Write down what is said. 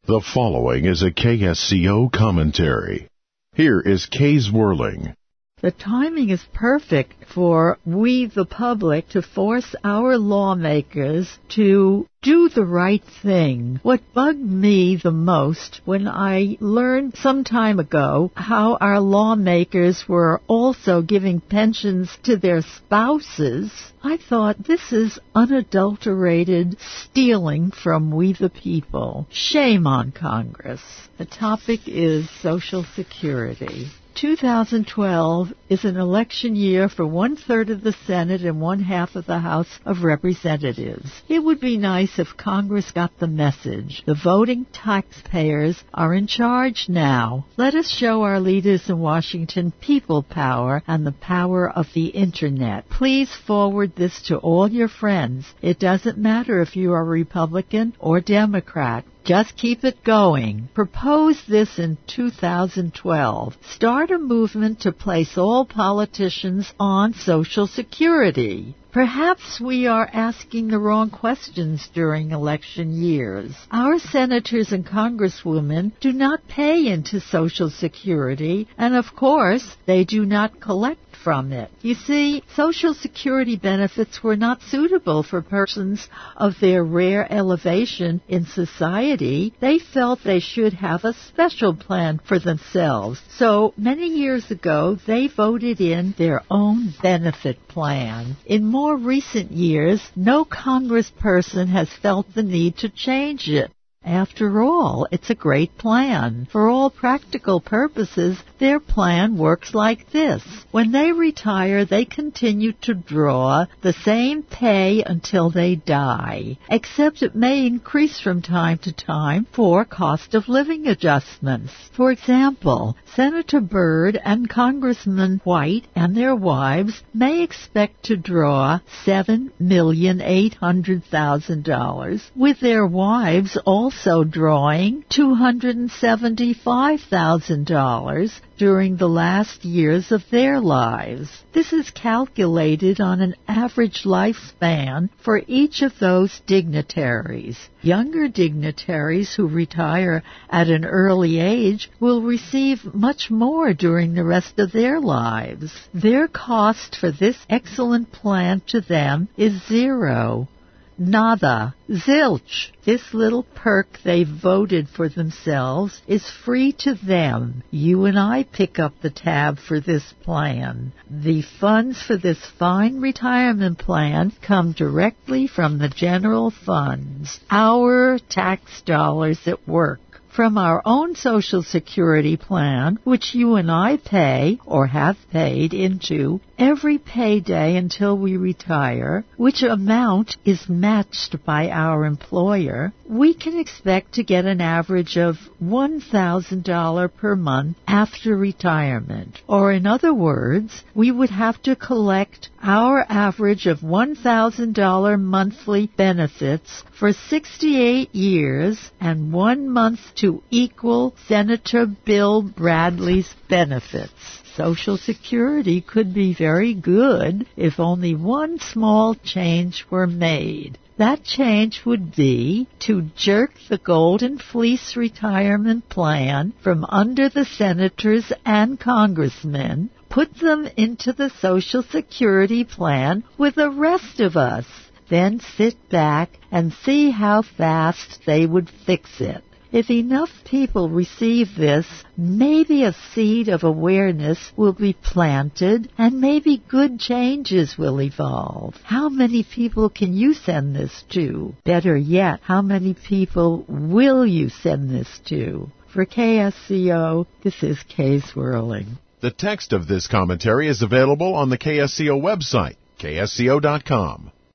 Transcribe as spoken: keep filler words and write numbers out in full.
The following is a K S C O commentary. Here is Kay Zwerling. The timing is perfect for we, the public, to force our lawmakers to do the right thing. What bugged me the most when I learned some time ago how our lawmakers were also giving pensions to their spouses, I thought, this is unadulterated stealing from we the people. Shame on Congress. The topic is Social Security. two thousand twelve is an election year for one-third of the Senate and one-half of the House of Representatives. It would be nice if Congress got the message. The voting taxpayers are in charge now. Let us show our leaders in Washington people power and the power of the Internet. Please forward this to all your friends. It doesn't matter if you are Republican or Democrat. Just keep it going. Propose this in two thousand twelve. Start a movement to place all politicians on Social Security. Perhaps we are asking the wrong questions during election years. Our senators and congresswomen do not pay into Social Security, and of course, they do not collect from it. You see, Social Security benefits were not suitable for persons of their rare elevation in society. They felt they should have a special plan for themselves. So, many years ago, they voted in their own benefit plan. In more recent years, no congressperson has felt the need to change it. After all, it's a great plan. For all practical purposes, their plan works like this. When they retire, they continue to draw the same pay until they die, except it may increase from time to time for cost of living adjustments. For example, Senator Byrd and Congressman White and their wives may expect to draw seven million eight hundred thousand dollars, with their wives also also drawing two hundred seventy-five thousand dollars during the last years of their lives. This is calculated on an average lifespan for each of those dignitaries. Younger dignitaries who retire at an early age will receive much more during the rest of their lives. Their cost for this excellent plan to them is zero. Nada. Zilch. This little perk they voted for themselves is free to them. You and I pick up the tab for this plan. The funds for this fine retirement plan come directly from the general funds, our tax dollars at work. From our own Social Security plan, which you and I pay or have paid into every payday until we retire, which amount is matched by our employer, we can expect to get an average of one thousand dollars per month after retirement. Or in other words, we would have to collect our average of one thousand dollars monthly benefits for sixty-eight years and one month to equal Senator Bill Bradley's benefits. Social Security could be very good if only one small change were made. That change would be to jerk the Golden Fleece retirement plan from under the senators and congressmen, put them into the Social Security plan with the rest of us, then sit back and see how fast they would fix it. If enough people receive this, maybe a seed of awareness will be planted and maybe good changes will evolve. How many people can you send this to? Better yet, how many people will you send this to? For K S C O, this is Kay Zwerling. The text of this commentary is available on the K S C O website, K S C O dot com.